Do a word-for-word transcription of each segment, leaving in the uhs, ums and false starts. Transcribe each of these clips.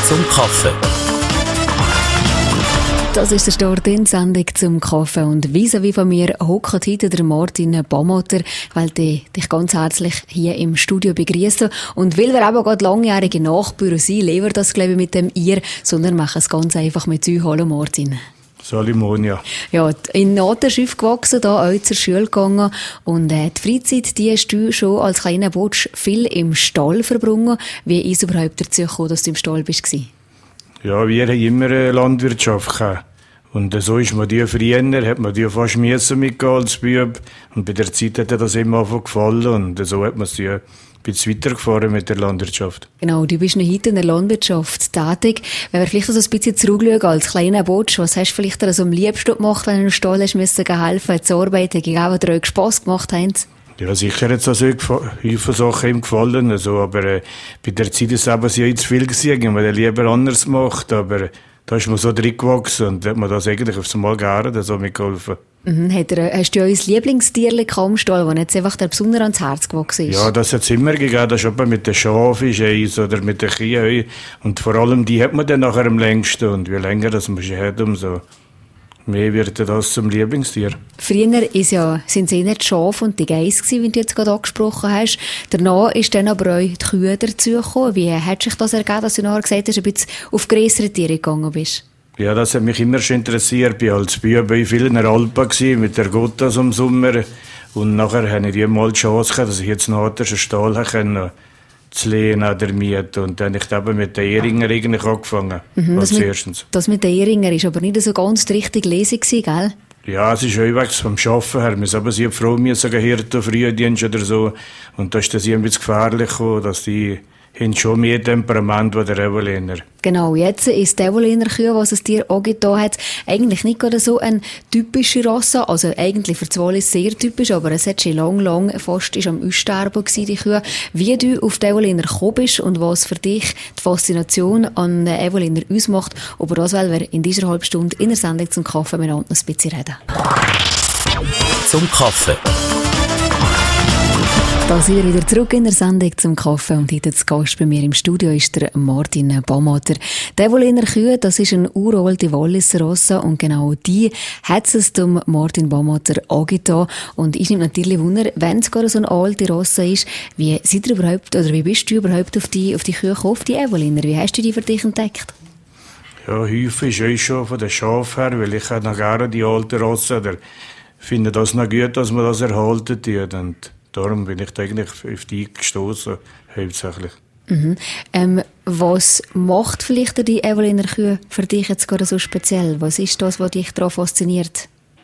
zum Kaffee. Das ist der Start in die Sendung zum Kaffee. Und vis-à-vis von mir hockt heute der Martin Baumotter, weil ich dich ganz herzlich hier im Studio begrüße. Und weil wir eben gerade langjährige Nachbarn sind, leben wir das, glaube ich, mit dem ihr, sondern machen es ganz einfach mit euch. Hallo Martin. Salimonia. Ja, in Naterschiff gewachsen, da auch zur Schule gegangen. Und äh, die Freizeit, die hast du schon als kleiner Butsch viel im Stall verbrungen. Wie ist es überhaupt dazu gekommen, dass du im Stall bist? Ja, wir haben immer eine Landwirtschaft gehabt. Und so ist man die früher, hat man die fast müssen mitgehen als Bub. Und bei der Zeit hat das immer einfach gefallen. Und so hat man es ja ein bisschen weitergefahren mit der Landwirtschaft. Genau, du bist noch heute in der Landwirtschaft tätig. Wenn wir vielleicht so ein bisschen zurückschauen, als kleiner Butsch, was hast du vielleicht so am liebsten gemacht, wenn du im Stall hast müssen helfen, zu arbeiten, die auch dir Spass gemacht haben? Ja, sicher hat es also viele Sachen ihm gefallen, also, aber äh, bei der Zeit ist es eben sehr zu viel gewesen, wenn man das lieber anders macht, aber da ist man so drin gewachsen und hat man das eigentlich aufs Mal gerne so mitgeholfen. Mhm. Hat er, hast du ein Lieblingstierchen am Stall, das jetzt einfach der besonders ans Herz gewachsen ist? Ja, das hat es immer gegeben, das ist eben mit den Schafen ist eins oder mit den Kühen und vor allem die hat man dann nachher am längsten und je länger das man schon hat, umso mehr wird das zum Lieblingstier. Früher ist ja, sind es eher die Schafe und die Geiss gewesen, wie du jetzt gerade angesprochen hast. Danach ist dann aber auch die Kühe dazugekommen. Wie hat sich das ergeben, dass du nachher gesagt hast, ein bisschen auf grössere Tiere gegangen bist? Ja, das hat mich immer schon interessiert. Ich war als Bub in vielen Alpen mit der Gotthas im Sommer. Und nachher hatte ich jemals die Chance gehabt, dass ich jetzt noch einen Stall konnte. Zu lehnen oder mieten. Und dann habe ich eben mit den Ehringer eigentlich angefangen. Mhm, als das, mit, erstens. das mit den Ehringer war aber nicht so ganz die richtige Lesung, gell? Ja, es ist auch weg vom Arbeiten her. Wir sind aber sehr froh, wir sagen Hirte, Frühdienst oder so. Und da ist das ein bisschen gefährlich gekommen, dass die haben schon mehr Temperament als der Eveliner. Genau, jetzt ist die Eveliner Kühe, was es dir angetan hat, eigentlich nicht gerade so eine typische Rasse. Also eigentlich für zwei ist es sehr typisch, aber es hat schon lang, lang fast ist am Aussterben gewesen, die Kühe. Wie du auf die Eveliner gekommen bist und was für dich die Faszination an den Eveliner ausmacht, über das wollen wir in dieser halben Stunde in der Sendung zum Kaffee miteinander noch ein bisschen reden. Zum Kaffee. Da sind wir wieder zurück in der Sendung zum Kaffee und heute zu Gast bei mir im Studio ist der Martin Baumotter. Die Eveliner Kühe, das ist eine uralte Walliser Rasse und genau die hat es dem Martin Baumotter angetan. Und ich nehme natürlich Wunder, wenn es gerade so eine alte Rasse ist, wie seid ihr überhaupt, oder wie bist du überhaupt auf die, auf die Kühe gekommen, auf die Eveliner? Wie hast du die für dich entdeckt? Ja, häufig ist es schon von den Schafen her, weil ich noch gerne die alte Rasse, oder finde das noch gut, dass man das erhalten tut. Und darum bin ich da eigentlich auf die gestoßen, hauptsächlich. Mhm. Ähm, was macht vielleicht die Eveliner Kühe für dich jetzt gerade so speziell? Was ist das, was dich daran fasziniert?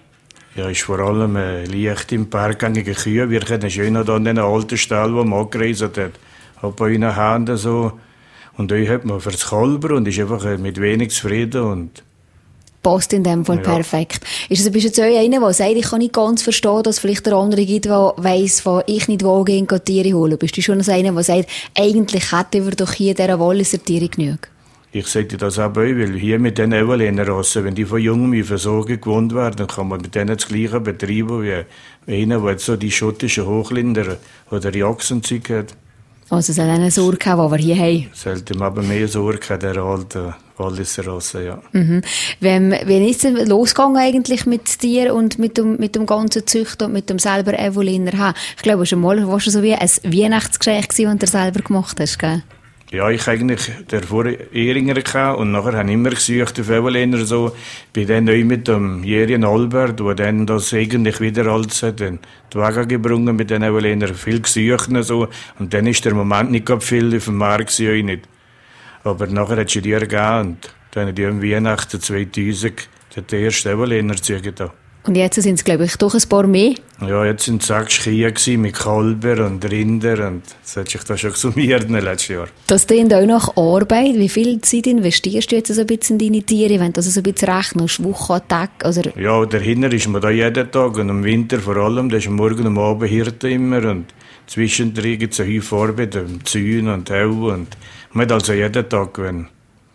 Ja, ist vor allem äh, leicht im berggängige Kühe. Wir kennen schön noch an den alten Stall, wo man angereist hat. Hat bei ihnen Händen so. Und da hat man fürs Kalber und ist einfach äh, mit wenig zufrieden und passt in dem Fall ja. Perfekt. Ist es, bist du jetzt auch einer, der sagt, ich kann nicht ganz verstehen, dass es vielleicht der andere gibt, der weiss, wo ich nicht wage, in Tiere holen? Bist du schon einer, der sagt, eigentlich hätten wir doch hier dieser Walliser Tiere genug? Ich sage das auch, weil hier mit den Eveliner Rassen, wenn die von jungen wie Versorgung gewohnt werden, dann kann man mit denen das Gleiche betreiben wie einer, der jetzt so die schottischen Hochlinder oder die Achsenzeug hat. Also es hat eine Sorge gehabt, die wir hier haben. Es hat ihm aber mehr Sorge gehabt, der alte Walliser Rasse, ja. Mhm. Wenn, wenn ist es losgegangen eigentlich mit dir und mit dem, mit dem ganzen Züchter und mit dem selber Eveliner haben? Ich glaube, schon mal war schon so wie ein Weihnachtsgeschenk gewesen, das du selber gemacht hast, gell? Ja, ich eigentlich der vorher Ehringer gehabt und nachher habe ich immer gesucht auf Eveliner so. Bin dann neu mit dem jährigen Albert, der dann das eigentlich wieder alles hat, dann die Wagen gebrungen mit den Eveliner, viel gesucht so. Und dann ist der Moment nicht gerade viel auf dem Markt gewesen, nicht. Aber nachher hat es die gegeben und dann hat ich am Weihnachten zweitausend den ersten Eveliner zugegeben. Und jetzt sind es, glaube ich, doch ein paar mehr. Ja, jetzt sind es sechs Kühe mit Kalber und Rinder und das hat sich da schon gesummiert in den letzten Jahren. Das klingt auch nach Arbeit. Wie viel Zeit investierst du jetzt so ein bisschen in deine Tiere, wenn du das so ein bisschen rechnest, Woche, Tag? Also ja, dahinter ist man da jeden Tag und im Winter vor allem, da ist am Morgen und am Abend Hirte immer und zwischendrin gibt es eine Haufen Arbeit, Zäune und Heu und man hat also jeden Tag gewinnen.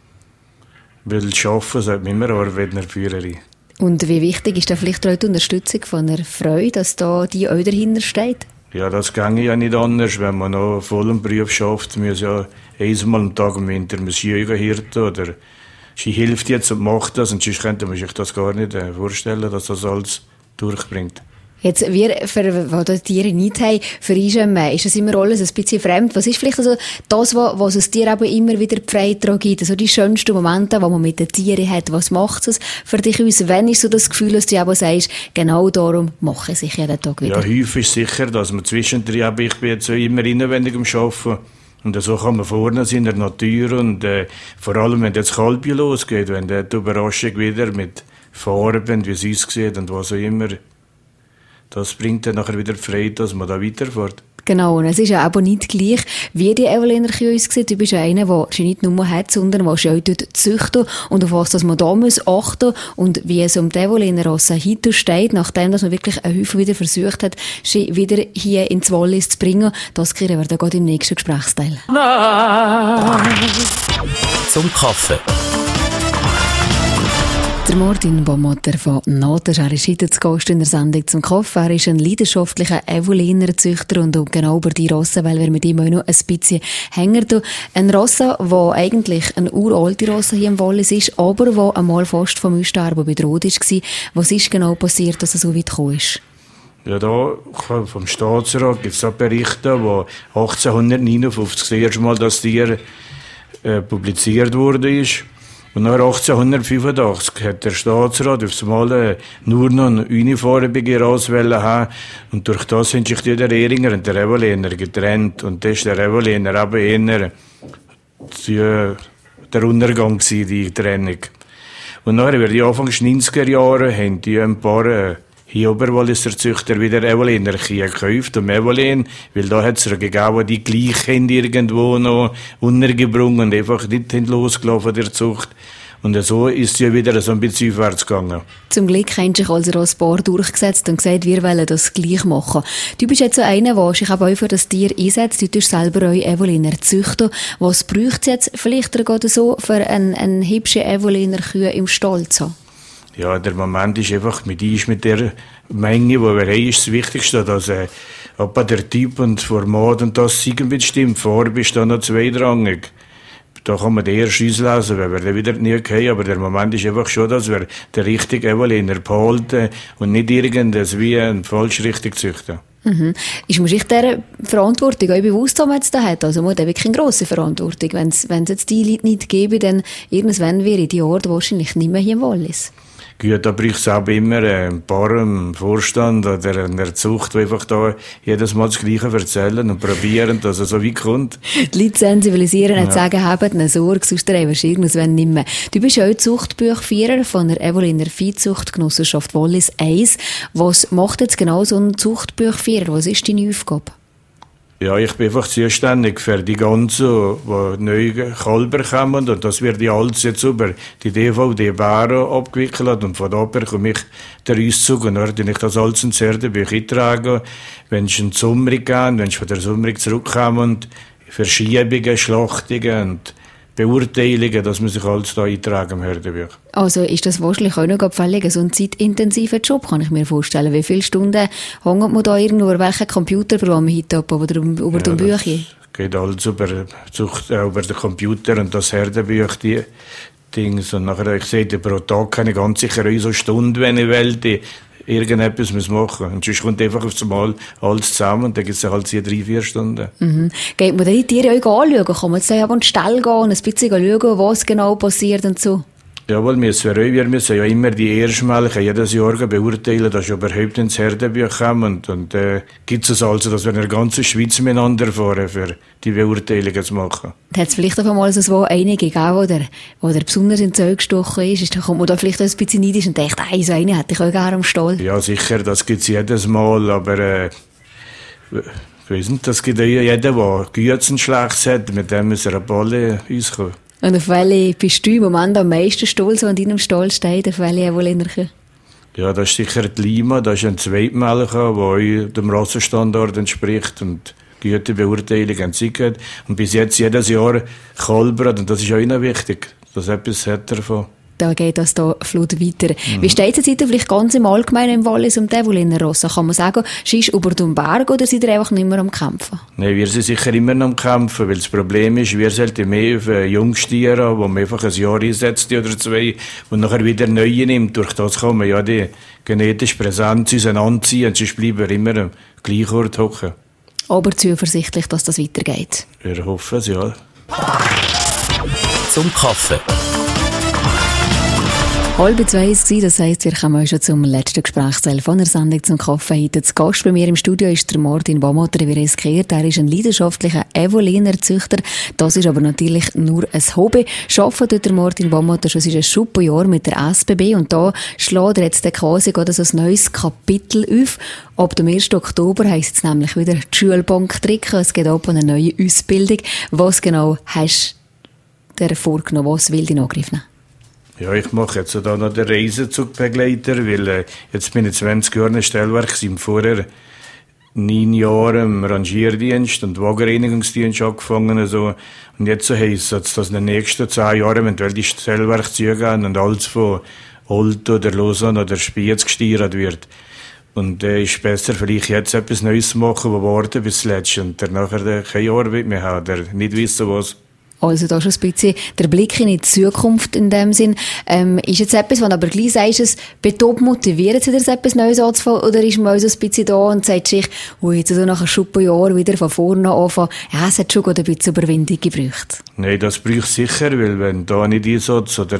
Weil arbeiten sollte man immer arbeiten, eine Führerin. Und wie wichtig ist da vielleicht auch die Unterstützung von einer Frau, dass da die auch dahinter steht? Ja, das ginge ja nicht anders. Wenn man noch voll im Beruf schafft, muss ja einmal am Tag im Winter Jägerhirte oder sie hilft jetzt und macht das. Und sonst könnte man sich das gar nicht vorstellen, dass das alles durchbringt. Jetzt, wir, für, die die Tiere nicht haben, für uns ist das immer alles ein bisschen fremd. Was ist vielleicht also das, was es dir aber immer wieder die Freude gibt? Also die schönsten Momente, die man mit den Tieren hat. Was macht es für dich aus? Wenn ist so das Gefühl, dass du aber sagst, genau darum mache ich jeden Tag wieder? Ja, häufig ist sicher, dass man zwischendrin, aber ich bin jetzt so immer innenwendig am Arbeiten. Und so kann man vorne sein in der Natur und äh, vor allem, wenn das Kalbchen losgeht, wenn die Überraschung wieder mit Farben, wie es aussieht und was auch immer, das bringt dann nachher wieder Freude, dass man da weiterfährt. Genau, und es ist ja aber nicht gleich, wie die Evelina Kühe uns sieht. Du bist ja einer, der sie nicht nur hat, sondern der sie auch züchten und auf was dass man da muss achten und wie es um die Evelina Rossa heute steht, nachdem dass man wirklich einen Haufen wieder versucht hat, sie wieder hier ins Wallis zu bringen. Das kriegen wir dann gerade im nächsten Gesprächsteil. Zum Kaffee. Der Martin Baumgartner von Natas, er ist heute zu Gast in der Sendung zum Kaffee. Er ist ein leidenschaftlicher Evoliner Züchter und genau über die Rasse, weil wir mit ihm auch noch ein bisschen hängen. Ein Rasse, der eigentlich eine uralte Rasse hier im Wallis ist, aber die einmal fast vom Aussterben bedroht war. Was ist genau passiert, dass er so weit gekommen ist? Ja, da vom Staatsrat gibt es Berichte, wo achtzehnhundertneunundfünfzig das erste Mal das Tier äh, publiziert wurde. Und nach achtzehnhundertfünfundachtzig hat der Staatsrat auf einmal nur noch eine uniformige Rasse haben. Und durch das sind sich die der Ehringer und der Evoliner getrennt. Und das ist der Evoliner aber eher der Untergang gewesen, die Trennung. Und nachher, über die Anfang der neunziger Jahre, haben die ein paar äh, hier Oberwalliser Züchter wieder Evoliner gekauft. Und Evolin, weil da hat es ja gegeben, die gleich haben irgendwo noch untergebrungen und einfach nicht losgelaufen der Zucht. Und so ist sie wieder so ein bisschen aufwärts gegangen. Zum Glück haben sich also ein paar durchgesetzt und gesagt, wir wollen das gleich machen. Du bist jetzt so einer, der sich auch für das Tier einsetzt. Du tust selber auch Evoliner züchten. Was braucht es jetzt vielleicht gerade so für einen, einen hübschen Evoliner Kühe im Stall zu haben? Ja, der Moment ist einfach, mit ist mit der Menge, die wir haben, ist das Wichtigste, dass äh, ob der Typ und Format und das irgendwie stimmt. Farbe ist dann noch zweitrangig. Da kann man den erst auslesen, wenn wir den wieder nie haben. Aber der Moment ist einfach schon, dass wir den richtigen Evoliner behalten und nicht irgendwas wie ein falsch richtig züchten. Mhm. Ist man sich dieser Verantwortung auch bewusst, die man jetzt da hat? Also man hat wirklich eine grosse Verantwortung. Wenn es jetzt die Leute nicht gäbe, dann irgendwann wäre die Ort wahrscheinlich nicht mehr hier im Wallis. Gut, da braucht es auch immer ein paar im Vorstand oder in der Zucht, die einfach da jedes Mal das Gleiche erzählen und probieren, dass es so weit kommt. Die Leute sensibilisieren und ja. sagen, habt eine Sorge, sonst drehst du irgendwann nicht mehr. Du bist ja auch Zuchtbuchführer von der Evoliner Viehzuchtgenossenschaft Wallis eins. Was macht jetzt genau so ein Zuchtbuchführer? Was ist deine Aufgabe? Ja, ich bin einfach zuständig für die ganzen, die neue Kalber kommen. Und das wird die alles jetzt über die D V D Baro abgewickelt. Und von da bekomme ich den Auszug. Und dann ich das alles ins Herdenbuch eintragen. Wenn es einen Sommer gehen, wenn es von der Sommer zurückkommen, Verschiebungen, Schlachtungen und Beurteilungen, dass man sich alles da eintragen im Herdenbuch. Also ist das wahrscheinlich auch noch völlig so ein zeitintensiver Job, kann ich mir vorstellen. Wie viele Stunden hängt man da irgendwo über welchen Computerprogramm heute ab oder über ja, den Büchern? Geht alles über, äh, über den Computer und das Herdenbuch, die Dings. Und nachher, ich sehe, pro Tag kann ich ganz sicher so eine Stunde, wenn ich will, die irgendetwas muss machen. Und sonst kommt einfach auf einmal alles zusammen und dann gibt es halt hier drei, vier Stunden. Mhm. Geht man die Tiere auch anschauen? Kann man jetzt an den Stall gehen und ein bisschen schauen, was genau passiert und so? Jawohl, müssen wir, wir müssen ja immer die Erstmälchen jedes Jahr beurteilen, dass sie überhaupt ins Herdenbuch kommen. Und, und äh, gibt es also, dass wir in der ganzen Schweiz miteinander fahren, für die Beurteilungen zu machen. Hat es vielleicht auch mal so einige gegeben, wo der, wo der besonders ins Zeug gestochen ist? Dann kommt man da vielleicht auch ein bisschen neidisch und denkt, hey, so eine hätte ich auch gerne am Stall. Ja, sicher, das gibt es jedes Mal, aber äh, ich weiss nicht, das gibt auch jeder, der Güten schlecht hat, mit dem muss er eine Balle rauskommen. Und auf welche bist du im Moment am meisten stolz, wenn in deinem Stall steht? Auf welche Evoliner? Ja, das ist sicher die Lima. Das ist ein Zweitmelker, der dem Rassenstandard entspricht und gute Beurteilung entwickelt. Und bis jetzt jedes Jahr Kalber, und das ist auch ihnen wichtig, dass etwas hat davon. da geht das da Flut weiter. Mhm. Wie steht es jetzt vielleicht ganz im Allgemeinen im Wallis um Devoliner Rossa? Kann man sagen, schießt über den Berg oder seid ihr einfach nicht mehr am Kämpfen? Nein, wir sind sicher immer noch am Kämpfen, weil das Problem ist, wir sollten mehr auf Jungstiere, wo man einfach ein Jahr einsetzt oder zwei und nachher wieder neue nimmt. Durch das kann man ja die genetische Präsenz auseinanderziehen, sonst bleiben wir immer am gleichen Ort hocken. Aber zuversichtlich, dass das weitergeht. Wir hoffen es, ja. Zum Kaffee. Halb zwei war es, das heisst, wir kommen schon zum letzten Gesprächsteil von der Sendung zum Kaffee. Heute zu Gast bei mir im Studio ist der Martin Baumotterer, wie riskiert. Er ist ein leidenschaftlicher Evoliner Züchter. Das ist aber natürlich nur ein Hobby. Arbeitet dort der Martin Baumotterer schon seit einem super Jahr mit der S B B und da schlägt er jetzt quasi gerade so ein neues Kapitel auf. Ab dem ersten Oktober heisst es nämlich wieder die Schulbank tricken. Es geht ab eine neue Ausbildung. Was genau hast du dir vorgenommen? Was will dich in Angriff nehmen? Ja, ich mache jetzt da noch den Reisezugbeigleiter, weil äh, jetzt bin ich zwanzig Jahre im Stellwerk, im vorher neun Jahre im Rangierdienst und Wagenreinigungsdienst angefangen. Also. Und jetzt so heisst es, dass in den nächsten zehn Jahren, wenn die Stellwerk zugehen und alles von Olto oder Lausanne oder Spiez gesteuert wird. Und es äh, ist besser, vielleicht jetzt etwas Neues zu machen, das warten bis zuletzt und der nachher keine Arbeit mehr hat, der nicht wissen was. Also da schon ein bisschen der Blick in die Zukunft in dem Sinn. Ähm, ist jetzt etwas, was aber gleich sagst, es betont motiviert sich, etwas Neues anzufangen, oder ist man so ein bisschen da und sagt sich, oh, jetzt so nach einem Schuppenjahr wieder von vorne anfangen, ja, es hat schon ein bisschen Überwindung gebraucht. Nein, das braucht es sicher, weil wenn da nicht einsetzt oder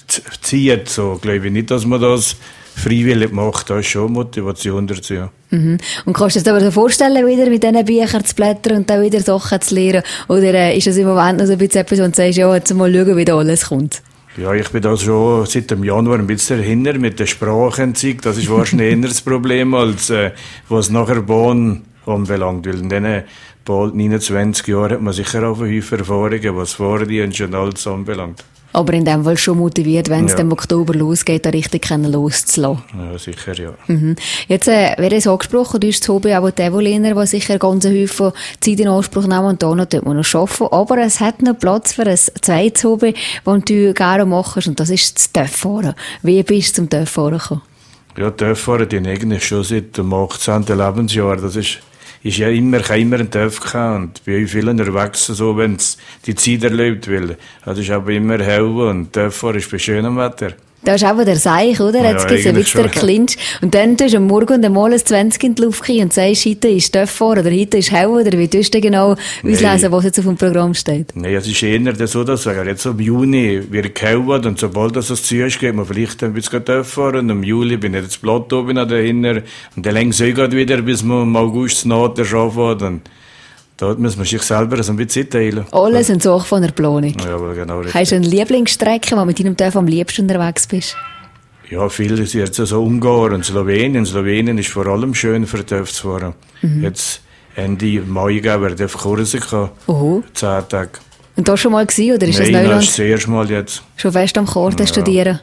zieht, so glaube ich nicht, dass man das freiwillig macht, da ist schon Motivation dazu. Mhm. Und kannst du dir aber so vorstellen, wieder mit diesen Büchern zu blättern und dann wieder Sachen zu lernen? Oder äh, ist das im Moment noch so ein bisschen etwas, wo du sagst, ja, jetzt mal schauen, wie da alles kommt? Ja, ich bin da schon seit dem Januar ein bisschen dahinter mit der Sprachenzeug. Das ist wahrscheinlich eher das Problem, als äh, was nachher Bahn anbelangt. Weil in diesen bald neunundzwanzig Jahren hat man sicher auch eine Haufen Erfahrungen, was Fahrdienst und alles anbelangt. Aber in dem Fall schon motiviert, wenn es ja. im Oktober losgeht, da richtig loszulassen. Ja, sicher, ja. Mhm. Jetzt äh, wäre es angesprochen, du hast das Hobby auch die Evoliner, die sicher ganz Haufen Zeit in Anspruch nehmen und da noch dort man noch arbeiten. Aber es hat noch Platz für ein zweites Hobby, das du gerne machst, und das ist das Töfffahren. Wie bist du zum Töfffahren gekommen? Ja, Töfffahren, die eigentlich schon seit dem achtzehnten Lebensjahr. Das ist ist ja immer, ich habe immer einen Töff gehabt und bei vielen unterwegs, so, wenn es die Zeit erlebt, weil es ist aber immer hell und Töfffahren ist bei schönem Wetter. Das ist aber der Seich, oder? Ja, jetzt gibt es ein bisschen der Clinch. Und dann tust du am Morgen einmal ein zwanzig in die Luft gehen und sagst, heute ist Töfffahren oder heute ist hell, oder wie tust du genau auslesen, was jetzt auf dem Programm steht? Nein, es ist eher so, dass wir jetzt im Juni wird hell und sobald das zu ist, geht man vielleicht ein bisschen Töfffahren und im Juli bin ich jetzt platt oben dahinter und dann längst geht wieder, bis man im August nach der Schafahrt und dort muss man sich selber so ein bisschen teilen. Alles in Sache von der Planung. Ja, aber genau. Richtig. Hast du eine Lieblingsstrecke, wo du mit deinem Töff am liebsten unterwegs bist? Ja, viel ist jetzt so Ungarn und Slowenien. Slowenien ist vor allem schön für Töff zu fahren. Mhm. Jetzt Ende Mai werden wir auf Korsika. Oho. Zehn Tage. Und das schon mal gewesen, oder ist Nein, das Neuland? Nein, das ist das erste Mal jetzt. Schon fest am Chor ja. studieren?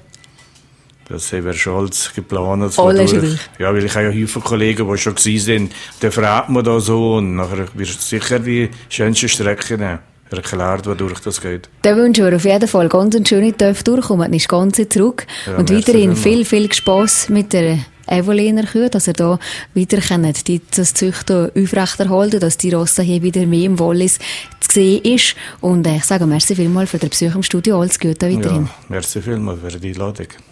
Das haben wir schon alles geplant. Alles durch. Ja, weil ich habe ja viele Kollegen, die schon gewesen sind. Dann fragt man da so und nachher wirst du sicher die schönsten Strecken erklärt, wodurch das geht. Dann wünschen wir auf jeden Fall ganz eine schöne Töff durchkommen, ist ganz zurück. Ja, und weiterhin viel, viel Spass mit der Evoliner Kühe, dass ihr da weiter könnt, die, das Züchten aufrechterhalten, dass die Rosse hier wieder mehr im Wallis zu sehen ist. Und äh, ich sage merci vielmals für den Besuch im Studio. Alles Gute weiterhin. Ja, merci vielmals für die Einladung.